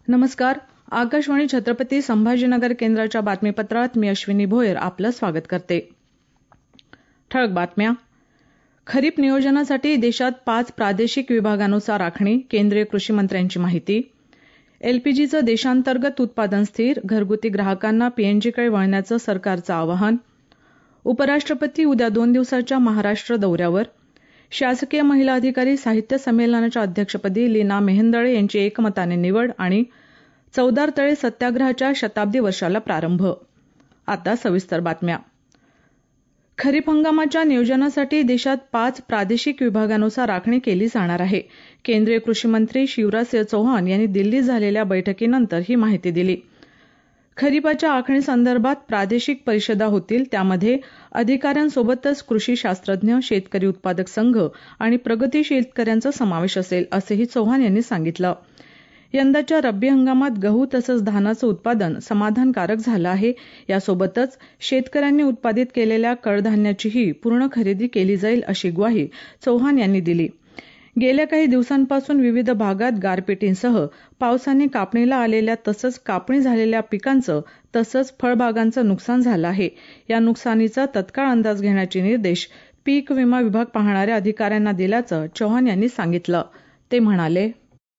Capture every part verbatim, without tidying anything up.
नमस्कार. आकाशवाणी छत्रपती संभाजीनगर केंद्राच्या बातमीपत्रात मी अश्विनी भोयर आपलं स्वागत करते. ठळक बातम्या. खरीप नियोजनासाठी देशात पाच प्रादेशिक विभागानुसार आखणी, केंद्रीय कृषी मंत्र्यांची माहिती. एलपीजीचं देशांतर्गत उत्पादन स्थिर, घरगुती ग्राहकांना पीएनजीकडे वळण्याचं सरकारचं आवाहन. उपराष्ट्रपती उद्या दोन दिवसाच्या महाराष्ट्र दौऱ्यावर. शासकीय महिला अधिकारी साहित्य संमेलनाच्या अध्यक्षपदी लीना मेहेंदळे यांची एकमताने निवड आणि चौदार तळे सत्याग्रहाच्या शताब्दी वर्षाला प्रारंभ. आता सविस्तर बातम्या. खरीप हंगामाच्या नियोजनासाठी देशात पाच प्रादेशिक विभागानुसार आखणी केली जाणार आहे. केंद्रीय कृषी मंत्री शिवराजसिंह चौहान यांनी दिल्लीत झालेल्या बैठकीनंतर ही माहिती दिली. खरीपाच्या आखणीसंदर्भात प्रादेशिक परिषदा होतील, त्यामध्ये अधिकाऱ्यांसोबतच कृषी शास्त्रज्ञ, शेतकरी उत्पादक संघ आणि प्रगतीशील शेतकऱ्यांचा समावेश असेल, असंही चौहान यांनी सांगितलं. यंदाच्या रब्बी हंगामात गहू तसंच धानाचं उत्पादन समाधानकारक झालं आहे. यासोबतच शेतकऱ्यांनी उत्पादित केलेल्या कडधान्याचीही पूर्ण खरेदी केली जाईल, अशी ग्वाही चौहान यांनी दिली. गेल्या काही दिवसांपासून विविध भागात गारपिटींसह पावसाने कापणीला आलेल्या तसंच कापणी झालेल्या पिकांचं तसंच फळबागांचं नुकसान झालं आहे. या नुकसानीचा तत्काळ अंदाज घेण्याचे निर्देश पीक विमा विभाग पाहणाऱ्या अधिकाऱ्यांना दिल्याचं चौहान यांनी सांगितलं. ते म्हणाले,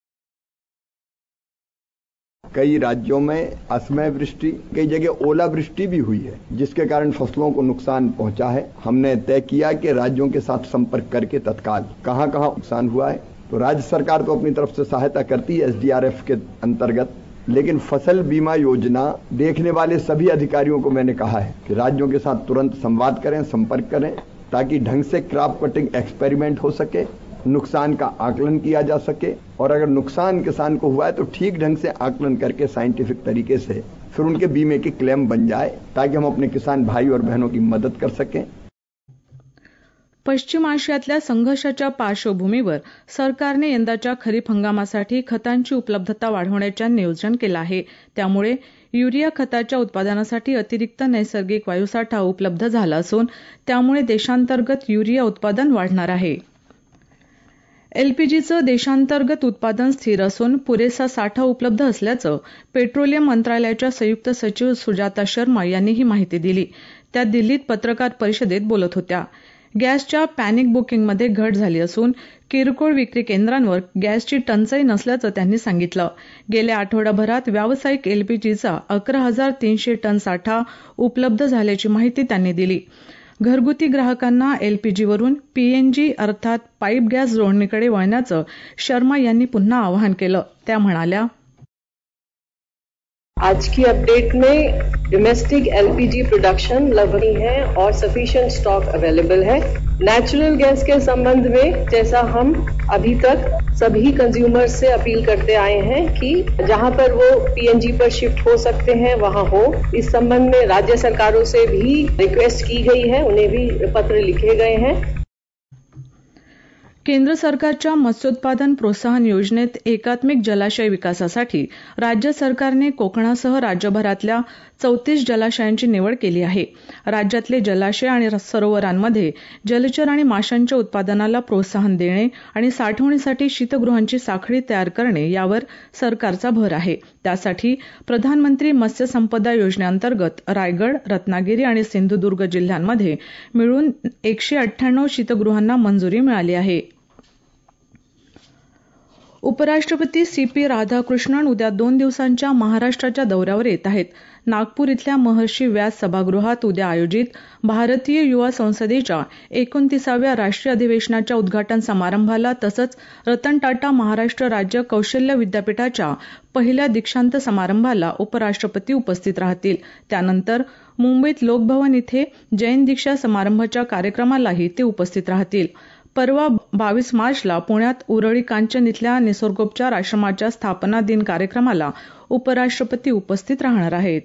कई राज्यों में असमय वृष्टि, कई जगह ओलावृष्टि भी हुई है, जिसके कारण फसलों को नुकसान पहुंचा है. हमने तय किया कि राज्यों के साथ संपर्क करके तत्काल कहां कहां नुकसान हुआ है, तो राज्य सरकार तो अपनी तरफ से सहायता करती है एसडीआरएफ के अंतर्गत, लेकिन फसल बीमा योजना देखने वाले सभी अधिकारियों को मैंने कहा है कि राज्यों के साथ तुरंत संवाद करें, संपर्क करें, ताकि ढंग से क्रॉप कटिंग एक्सपेरिमेंट हो सके, नुकसान का आकलन किया जा सके, और अगर नुकसान किसान को हुआ है तो ठीक ढंग से आकलन करके साइंटिफिक तरीके से फिर उनके बीमे की क्लेम बन जाए, ताकि हम अपने किसान भाई और बहनों की मदद कर सकें. पश्चिम आशियातल्या संघर्षाच्या पार्श्वभूमीवर सरकारने यंदाच्या खरीप हंगामासाठी खतांची उपलब्धता वाढवण्याचे नियोजन केलं आहे. त्यामुळे युरिया खताच्या उत्पादनासाठी अतिरिक्त नैसर्गिक वायुसाठा उपलब्ध झाला असून त्यामुळे देशांतर्गत युरिया उत्पादन वाढणार आहे. एलपीजीचं देशांतर्गत उत्पादन स्थिर असून पुरेसा साठा उपलब्ध असल्याचं पेट्रोलियम मंत्रालयाच्या संयुक्त सचिव सुजाता शर्मा यांनी ही माहिती दिली. त्या दिल्लीत पत्रकार परिषदेत बोलत होत्या. गॅसच्या पॅनिक बुकिंगमध्ये घट झाली असून किरकोळ विक्री केंद्रांवर गॅसची टंचाई नसल्याचं त्यांनी सांगितलं. गेल्या आठवडाभरात व्यावसायिक एलपीजीचा अकरा हजार तीनशे टन साठा उपलब्ध झाल्याची माहिती त्यांनी दिली. घरगुती ग्राहकांना एलपीजीवरून पीएनजी अर्थात पाईप गॅस जोडणीकडे वळण्याचं शर्मा यांनी पुन्हा आवाहन केलं. त्या म्हणाल्या, आज की अपडेट में डोमेस्टिक एलपीजी प्रोडक्शन लगभग है और सफिशिएंट स्टॉक अवेलेबल है. नेचुरल गैस के संबंध में जैसा हम अभी तक सभी कंज्यूमर्स से अपील करते आए हैं कि जहां पर वो पीएनजी पर शिफ्ट हो सकते हैं वहां हो. इस संबंध में राज्य सरकारों से भी रिक्वेस्ट की गई है, उन्हें भी पत्र लिखे गए हैं. केंद्र सरकारच्या मत्स्योत्पादन प्रोत्साहन योजनेत एकात्मिक जलाशय विकासासाठी राज्य सरकारने कोकणासह राज्यभरातल्या चौतीस जलाशयांची निवड केली आहे. राज्यातले जलाशय आणि सरोवरांमध्ये जलचर आणि माशांच्या उत्पादनाला प्रोत्साहन देणे आणि साठवणीसाठी शीतगृहांची साखळी तयार करणे यावर सरकारचा भर आहे. त्यासाठी प्रधानमंत्री मत्स्य संपदा योजनेअंतर्गत रायगड, रत्नागिरी आणि सिंधुदुर्ग जिल्ह्यांमध्ये मिळून एकशे अठ्ठ्याण्णव शीतगृहांना मंजुरी मिळाली आहे. उपराष्ट्रपती सी पी राधाकृष्णन उद्या दोन दिवसांच्या महाराष्ट्राच्या दौऱ्यावर येत आहेत. नागपूर इथल्या महर्षी व्यास सभागृहात उद्या आयोजित भारतीय युवा संसदेच्या एकोणतीसाव्या राष्ट्रीय अधिवेशनाच्या उद्घाटन समारंभाला तसंच रतन टाटा महाराष्ट्र राज्य कौशल्य विद्यापीठाच्या पहिल्या दीक्षांत समारंभाला उपराष्ट्रपती उपस्थित राहतील. त्यानंतर मुंबईत लोकभवन इथे जैन दीक्षा समारंभाच्या कार्यक्रमालाही ते उपस्थित राहतील. परवा बावीस मार्चला पुण्यात उरळी कांचन इथल्या निसर्गोपचार आश्रमाच्या स्थापना दिन कार्यक्रमाला उपराष्ट्रपती उपस्थित राहणार आहेत.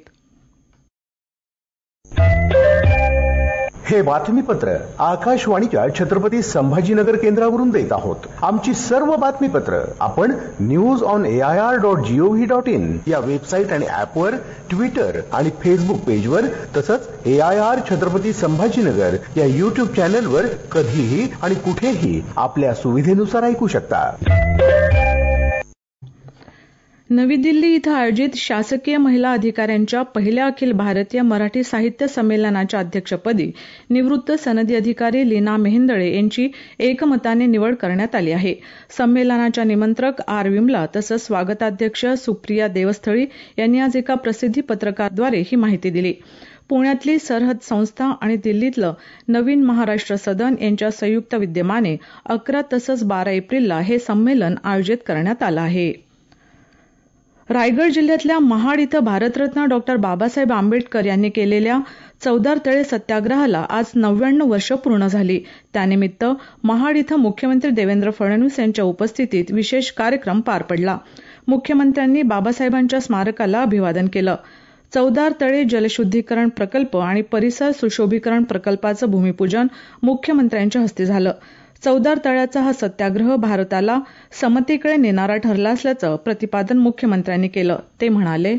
हे बातमीपत्र आकाशवाणीच्या छत्रपती संभाजीनगर केंद्रावरून देत आहोत. आमची सर्व बातमीपत्र आपण news on AIR dot gov dot in या वेबसाईट आणि ऍपवर, ट्विटर आणि फेसबुक पेजवर तसंच एआयआर छत्रपती संभाजीनगर या युट्यूब चॅनलवर कधीही आणि कुठेही आपल्या सुविधेनुसार ऐकू शकता. नवी दिल्ली इथं आयोजित शासकीय महिला अधिकाऱ्यांच्या पहिल्या अखिल भारतीय मराठी साहित्य संमेलनाच्या अध्यक्षपदी निवृत्त सनदी अधिकारी लीना मेहेंदळे यांची एकमताने निवड करण्यात आली आहे. संमेलनाच्या निमंत्रक आर विमला तसंच स्वागताध्यक्ष सुप्रिया देवस्थळी यांनी आज एका प्रसिद्धी पत्रकाद्वारे ही माहिती दिली. पुण्यातली सरहद संस्था आणि दिल्लीतलं नवीन महाराष्ट्र सदन यांच्या संयुक्त विद्यमाने अकरा तसंच बारा एप्रिलला हे संमेलन आयोजित करण्यात आलं आहे. रायगड जिल्ह्यातल्या महाड इथं भारतरत्न डॉक्टर बाबासाहेब आंबेडकर यांनी केलेल्या चवदार तळे सत्याग्रहाला आज नव्याण्णव वर्ष पूर्ण झाली. त्यानिमित्त महाड इथं मुख्यमंत्री देवेंद्र फडणवीस यांच्या उपस्थितीत विशेष कार्यक्रम पार पडला. मुख्यमंत्र्यांनी बाबासाहेबांच्या स्मारकाला अभिवादन केलं. चवदार तळे जलशुद्धीकरण प्रकल्प आणि परिसर सुशोभीकरण प्रकल्पाचं भूमिपूजन मुख्यमंत्र्यांच्या हस्ते झालं. चवदार तळ्याचा हा सत्याग्रह भारताला समतेकडे नेणारा ठरला असल्याचं प्रतिपादन मुख्यमंत्र्यांनी केलं. ते म्हणाले,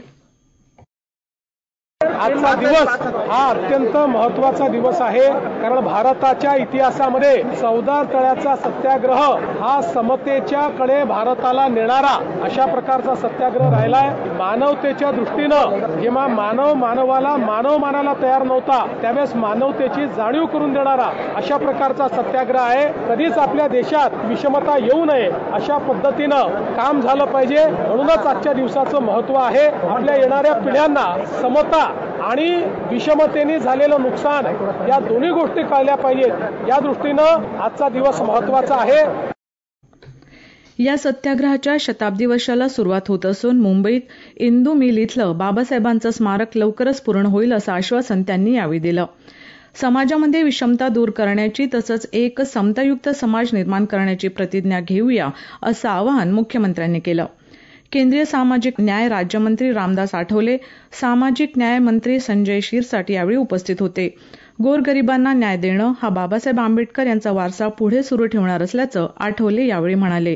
आजचा दिवस हा अत्यंत महत्वाचा दिवस आहे, कारण भारताच्या इतिहासामध्ये चवदार तळ्याचा सत्याग्रह हा समतेच्या कडे भारताला नेणारा अशा प्रकारचा सत्याग्रह राहिलाय. मानवतेच्या दृष्टीनं जेव्हा मानव मानवाला मानव मानायला तयार नव्हता त्यावेळेस मानवतेची जाणीव करून देणारा अशा प्रकारचा सत्याग्रह आहे. कधीच आपल्या देशात विषमता येऊ नये अशा पद्धतीनं काम झालं पाहिजे, म्हणूनच आजच्या दिवसाचं महत्व आहे. आपल्या येणाऱ्या पिढ्यांना समता आणि विषमतेने झालेलं नुकसान या दोन्ही गोष्टी कळल्या पाहिजेत, या दृष्टीनं आजचा दिवस महत्वाचा आहे. या सत्याग्रहाच्या शताब्दी वर्षाला सुरुवात होत असून मुंबईत इंदू मिल इथलं बाबासाहेबांचं स्मारक लवकरच पूर्ण होईल असं आश्वासन त्यांनी यावेळी दिलं. समाजामध्ये विषमता दूर करण्याची तसंच एक समतायुक्त समाज निर्माण करण्याची प्रतिज्ञा घेऊया असं आवाहन मुख्यमंत्र्यांनी केलं. केंद्रीय सामाजिक न्याय राज्यमंत्री रामदास आठवले, सामाजिक न्याय मंत्री संजय शिरसाट यावेळी उपस्थित होते. गोरगरिबांना न्याय देणं हा बाबासाहेब आंबेडकर यांचा वारसा पुढे सुरू ठेवणार असल्याचं आठवले यावेळी म्हणाले.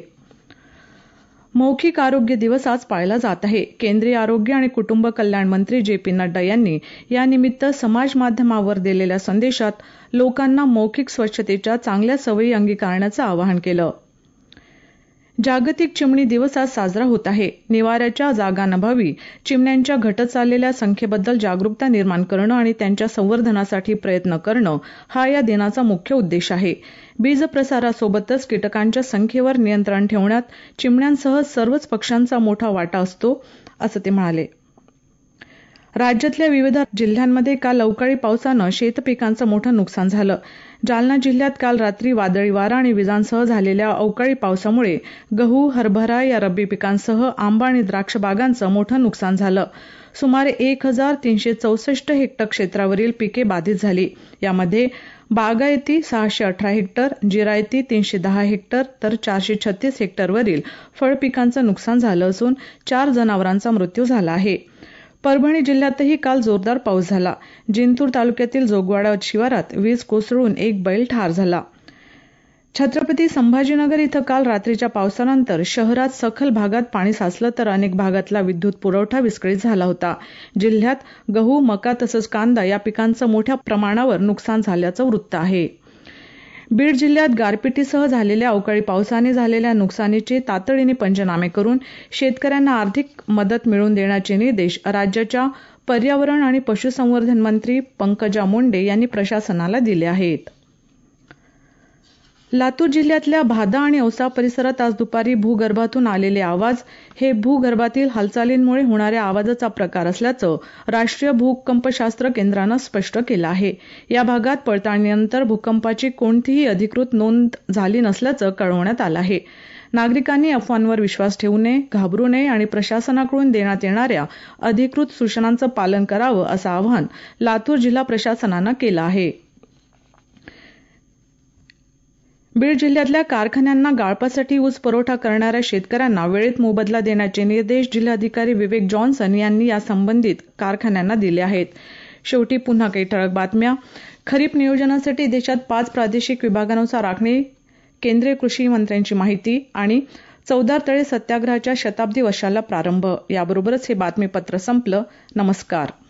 मौखिक आरोग्य दिवस आज पाळला जात आहे. केंद्रीय आरोग्य आणि कुटुंब कल्याण मंत्री जे पी नड्डा यांनी यानिमित्त समाज माध्यमावर दिलेल्या संदेशात लोकांना मौखिक स्वच्छतेच्या चांगल्या सवयी अंगीकारण्याचं आवाहन केलं. जागतिक चिमणी दिवस आज साजरा होत आहे. निवाऱ्याच्या जागांअभावी चिमण्यांच्या घटत चाललेल्या संख्येबद्दल जागरूकता निर्माण करणं आणि त्यांच्या संवर्धनासाठी प्रयत्न करणं हा या दिनाचा मुख्य उद्देश आहे. बीज प्रसारासोबतच कीटकांच्या संख्येवर नियंत्रण ठेवण्यात चिमण्यांसह सर्वच पक्ष्यांचा मोठा वाटा असतो, असं ते म्हणाले. राज्यातल्या विविध जिल्ह्यांमध्ये काल अवकाळी पावसानं शेतपिकांचं मोठं नुकसान झालं. जालना जिल्ह्यात काल रात्री वादळी वारा आणि विजांसह झालेल्या अवकाळी पावसामुळे गहू, हरभरा या रब्बी पिकांसह आंबा आणि द्राक्ष बागांचं मोठं नुकसान झालं. सुमारे एक हजार तीनशे चौसष्ट हेक्टर क्षेत्रावरील पिके बाधित झाली. यामध्ये बागायती सहाशे अठरा हेक्टर, जिरायती तीनशे दहा हेक्टर तर चारशे छत्तीस हेक्टरवरील फळपिकांचं नुकसान झालं असून चार जनावरांचा मृत्यू झाला आहे. परभणी जिल्ह्यातही काल जोरदार पाऊस झाला. जिंतूर तालुक्यातील जोगवाडा शिवारात वीज कोसळून एक बैल ठार झाला. छत्रपती संभाजीनगर इथं काल रात्रीच्या पावसानंतर शहरात सखल भागात पाणी साचलं तर अनेक भागातला विद्युत पुरवठा विस्कळीत झाला होता. जिल्ह्यात गहू, मका तसंच कांदा या पिकांचं मोठ्या प्रमाणावर नुकसान झाल्याचं वृत्त आहे. बीड जिल्ह्यात गारपिटीसह झालेल्या अवकाळी पावसाने झालेल्या नुकसानीचे तातडीने पंचनामे करून शेतकऱ्यांना आर्थिक मदत मिळवून देण्याचे निर्देश राज्याच्या पर्यावरण आणि पशुसंवर्धन मंत्री पंकजा मुंडे यांनी प्रशासनाला दिले आहेत. लातूर जिल्ह्यातल्या भादा आणि औसा परिसरात आज दुपारी भूगर्भातून आलेले आवाज हे भूगर्भातील हालचालींमुळे होणाऱ्या आवाजाचा प्रकार असल्याचं राष्ट्रीय भूकंपशास्त्र केंद्रानं स्पष्ट केलं आहे. या भागात पडताळणीनंतर भूकंपाची कोणतीही अधिकृत नोंद झाली नसल्याचं कळवण्यात आलं आहे. नागरिकांनी अफवांवर विश्वास ठेवू नये, घाबरू नये आणि प्रशासनाकडून देण्यात येणाऱ्या अधिकृत सूचनांचं पालन करावं असं आवाहन लातूर जिल्हा प्रशासनानं केलं आहे. बीड जिल्ह्यातल्या कारखान्यांना गाळपासाठी ऊस पुरवठा करणाऱ्या शेतकऱ्यांना वेळेत मोबदला देण्याचे निर्देश जिल्हाधिकारी विवेक जॉन्सन यांनी या संबंधित कारखान्यांना दिले आहेत. शेवटी पुन्हा काही ठळक बातम्या. खरीप नियोजनासाठी देशात पाच प्रादेशिक विभागानुसार आखणी, केंद्रीय कृषी मंत्र्यांची माहिती आणि चवदार तळे सत्याग्रहाच्या शताब्दी वर्षाला प्रारंभ. याबरोबरच हे बातमीपत्र संपलं. नमस्कार.